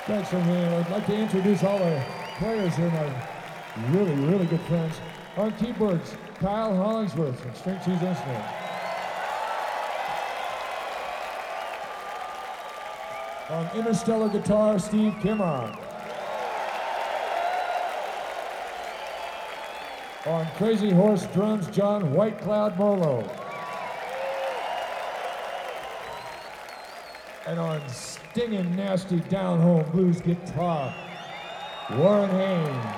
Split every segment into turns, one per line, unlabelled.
Thanks for me. I'd like to introduce all our players here, my really good friends. On keyboards, Kyle Hollingsworth from String Cheese Instruments. On interstellar guitar, Steve Kimmer. On Crazy Horse drums, John White Cloud Molo. And on stinging nasty down-home blues guitar, Warren Haynes.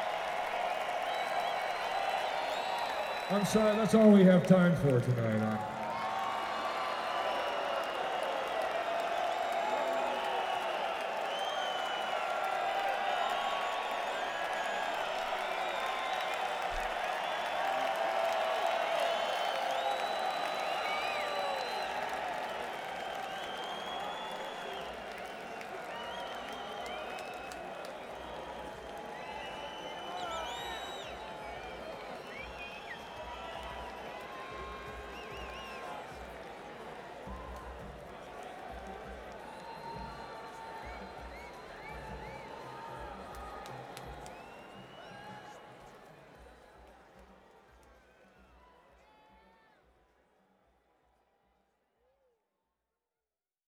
I'm sorry, that's all we have time for tonight.